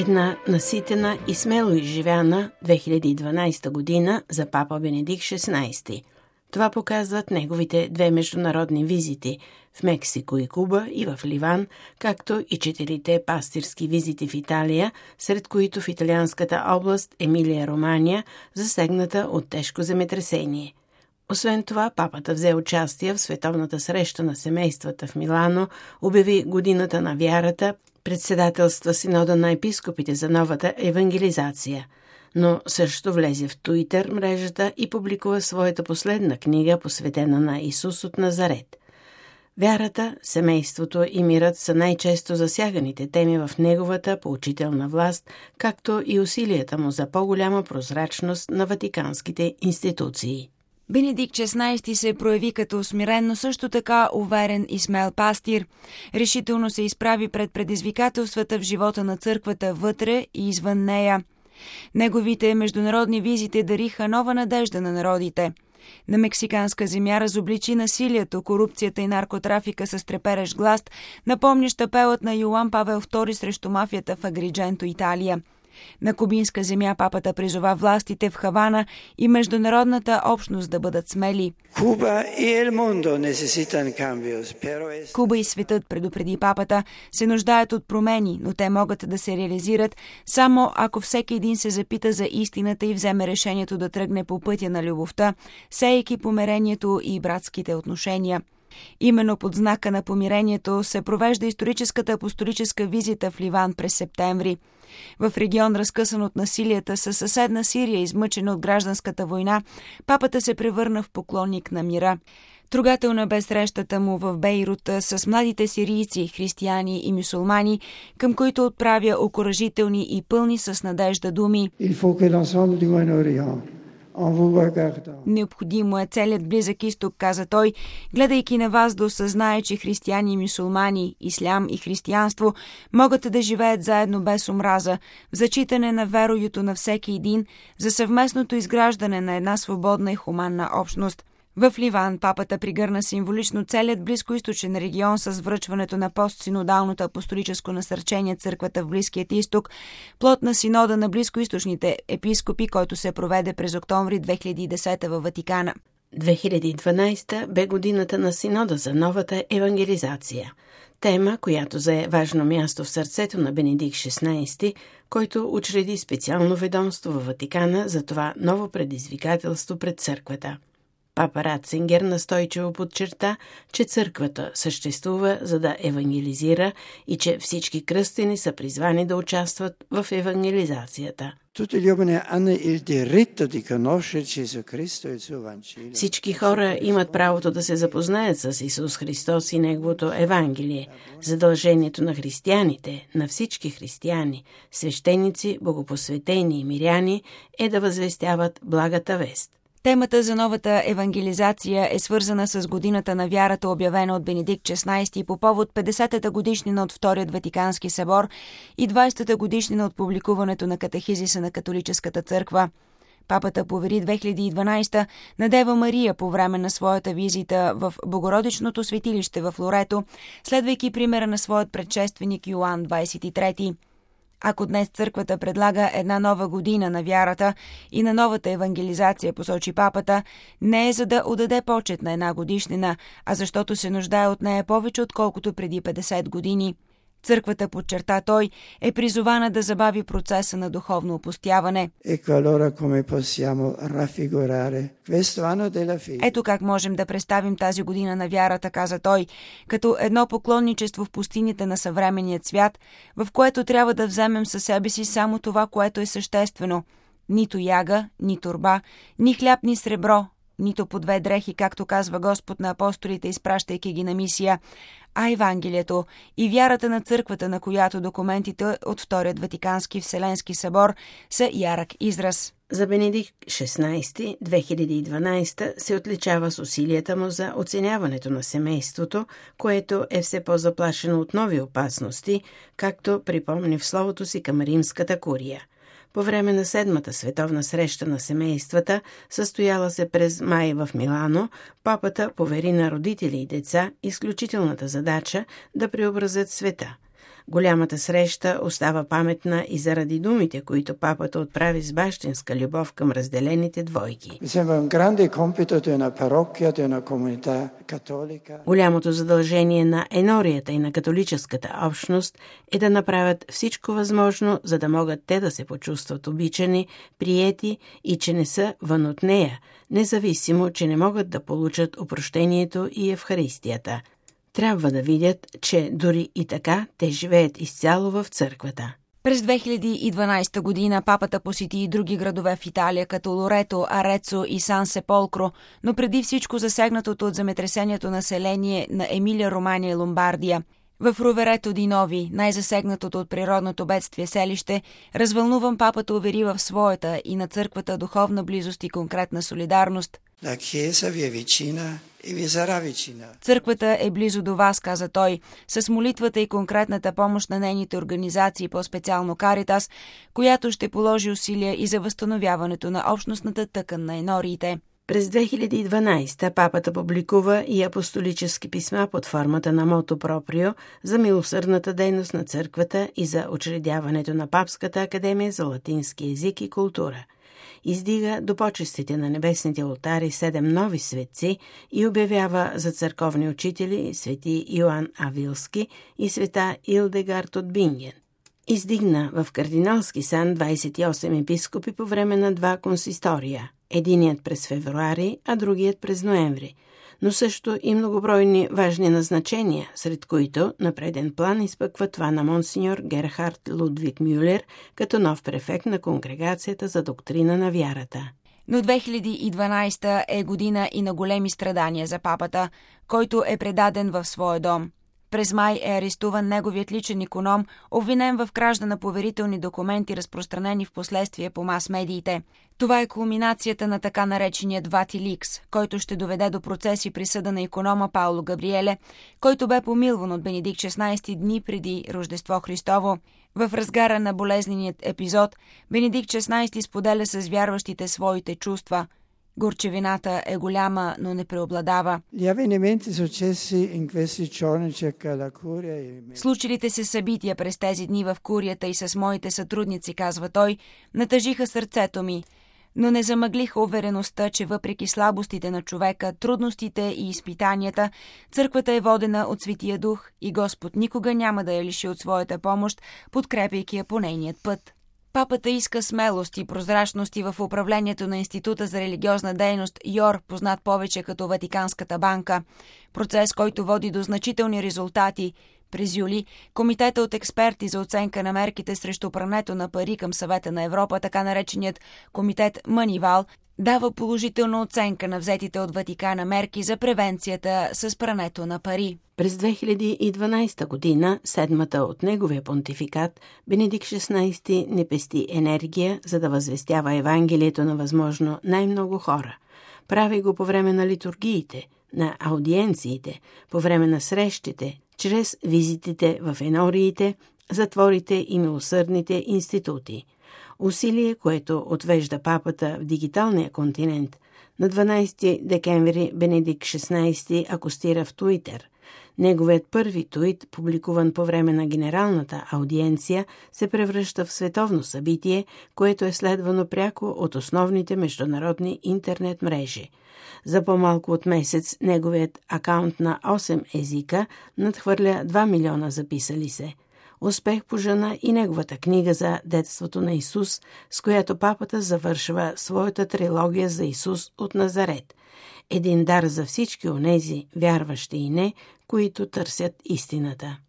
Една наситена и смело изживяна 2012 година за папа Бенедикт XVI. Това показват неговите 2 международни визити в Мексико и Куба и в Ливан, както и 4 пастирски визити в Италия, сред които в италианската област Емилия-Романия, засегната от тежко земетресение. Освен това, папата взе участие в световната среща на семействата в Милано, обяви годината на вярата, председателства Синода на епископите за новата евангелизация, но също влезе в Туитър мрежата и публикува своята последна книга, посветена на Исус от Назарет. Вярата, семейството и мирът са най-често засяганите теми в неговата поучителна власт, както и усилията му за по-голяма прозрачност на ватиканските институции. Бенедикт XVI се прояви като смирен, но също така уверен и смел пастир. Решително се изправи пред предизвикателствата в живота на църквата вътре и извън нея. Неговите международни визити дариха нова надежда на народите. На мексиканска земя разобличи насилието, корупцията и наркотрафика с треперещ глас, напомнящ апелът на Йоан Павел II срещу мафията в Агридженто, Италия. На кубинска земя папата призова властите в Хавана и международната общност да бъдат смели. Куба и светът, предупреди папата, се нуждаят от промени, но те могат да се реализират само ако всеки един се запита за истината и вземе решението да тръгне по пътя на любовта, сеейки помирението и братските отношения. Именно под знака на помирението се провежда историческата апостолическа визита в Ливан през септември. В регион, разкъсан от насилията със съседна Сирия, измъчена от гражданската война, папата се превърна в поклонник на мира. Трогателна бе срещата му в Бейрут с младите сирийци, християни и мюсюлмани, към които отправя окуражителни и пълни с надежда думи. Необходимо е целият Близък изток, каза той, гледайки на вас да осъзнае, че християни и мюсюлмани, ислям и християнство могат да живеят заедно без омраза, в зачитане на верою на всеки един, за съвместното изграждане на една свободна и хуманна общност. В Ливан папата пригърна символично целият близкоизточен регион с връчването на постсинодалното апостолическо насърчение църквата в Близкият изток, плод на синода на близкоизточните епископи, който се проведе през октомври 2010 във Ватикана. 2012 бе годината на синода за новата евангелизация. Тема, която зае важно място в сърцето на Бенедикт XVI, който учреди специално ведомство във Ватикана за това ново предизвикателство пред църквата. Папа Ратцингер настойчиво подчерта, че църквата съществува за да евангелизира и че всички кръстени са призвани да участват в евангелизацията. Всички хора имат правото да се запознаят с Исус Христос и Неговото Евангелие. Задължението на християните, на всички християни, свещеници, богопосветени и миряни е да възвестяват благата вест. Темата за новата евангелизация е свързана с годината на вярата, обявена от Бенедикт XVI по повод 50-та годишнина от Вторият Ватикански събор и 20-та годишнина от публикуването на катехизиса на католическата църква. Папата повери 2012 на Дева Мария по време на своята визита в Богородичното светилище в Лорето, следвайки примера на своят предшественик Йоан 23. Ако днес църквата предлага една нова година на вярата и на новата евангелизация, посочи папата, не е за да отдаде почет на една годишнина, а защото се нуждае от нея повече отколкото преди 50 години. Църквата, подчерта той, е призована да забави процеса на духовно опустяване. Ето как можем да представим тази година на вярата, каза той, като едно поклонничество в пустините на съвременният свят, в което трябва да вземем със себе си само това, което е съществено. Нито яга, ни торба, ни хляб, ни сребро, нито по 2 дрехи, както казва Господ на апостолите, изпращайки ги на мисия, а Евангелието и вярата на църквата, на която документите от Вторият Ватикански Вселенски събор са ярък израз. За Бенедикт XVI 2012 се отличава с усилията му за оценяването на семейството, което е все по-заплашено от нови опасности, както припомни в словото си към Римската курия. По време на 7-та световна среща на семействата, състояла се през май в Милано, папата повери на родители и деца изключителната задача да преобразят света. Голямата среща остава паметна и заради думите, които папата отправи с бащинска любов към разделените двойки. Голямото задължение на енорията и на католическата общност е да направят всичко възможно, за да могат те да се почувстват обичани, приети и че не са вън от нея, независимо, че не могат да получат опрощението и Евхаристията. Трябва да видят, че дори и така те живеят изцяло в църквата. През 2012 година папата посети и други градове в Италия, като Лорето, Арецо и Сан Сеполкро, но преди всичко засегнатото от земетресението население на Емилия Романья и Ломбардия. В Роверето ди Нови, най-засегнатото от природното бедствие селище, развълнуван папата увери в своята и на църквата духовна близост и конкретна солидарност. Църквата е близо до вас, каза той, с молитвата и конкретната помощ на нейните организации, по-специално Каритас, която ще положи усилия и за възстановяването на общностната тъкан на енориите. През 2012 папата публикува и апостолически писма под формата на мото проприо за милосърдната дейност на църквата и за учредяването на Папската академия за латински език и култура. Издига до почестите на небесните олтари 7 нови светци и обявява за църковни учители свети Йоан Авилски и света Илдегард от Бинген. Издигна в кардиналски сан 28 епископи по време на 2 консистория, единият през февруари, а другият през ноември, но също и многобройни важни назначения, сред които на преден план изпъква това на монсеньор Герхард Лудвиг Мюлер като нов префект на Конгрегацията за доктрина на вярата. Но 2012 е година и на големи страдания за папата, който е предаден в своя дом. През май е арестуван неговият личен иконом, обвинен в кражба на поверителни документи, разпространени в последствие по мас-медиите. Това е кулминацията на така нареченият Ватиликс, който ще доведе до процес и присъда на иконома Пауло Габриеле, който бе помилван от Бенедикт XVI дни преди Рождество Христово. В разгара на болезненият епизод, Бенедикт XVI споделя с вярващите своите чувства. Горчевината е голяма, но не преобладава. Случилите се събития през тези дни в курията и с моите сътрудници, казва той, натъжиха сърцето ми, но не замъглиха увереността, че въпреки слабостите на човека, трудностите и изпитанията, църквата е водена от Светия Дух и Господ никога няма да я лиши от своята помощ, подкрепяйки я по нейният път. Папата иска смелост и прозрачност и в управлението на Института за религиозна дейност ЙОР, познат повече като Ватиканската банка. Процес, който води до значителни резултати. През юли Комитета от експерти за оценка на мерките срещу прането на пари към Съвета на Европа, така нареченият комитет Манивал, дава положителна оценка на взетите от Ватикана мерки за превенцията с прането на пари. През 2012 година, 7-та от неговия понтификат, Бенедикт XVI не пести енергия, за да възвестява Евангелието на възможно най-много хора. Прави го по време на литургиите, на аудиенциите, по време на срещите, чрез визитите в енориите, затворите и милосърдните институти. Усилие, което отвежда папата в дигиталния континент. На 12 декември Бенедикт XVI акостира в Туитър. Неговият първи туит, публикуван по време на генералната аудиенция, се превръща в световно събитие, което е следвано пряко от основните международни интернет мрежи. За по-малко от месец неговият акаунт на 8 езика надхвърля 2 милиона записали се. Успех пожена и неговата книга за детството на Исус, с която папата завършва своята трилогия за Исус от Назарет. Един дар за всички онези, вярващи и не, които търсят истината.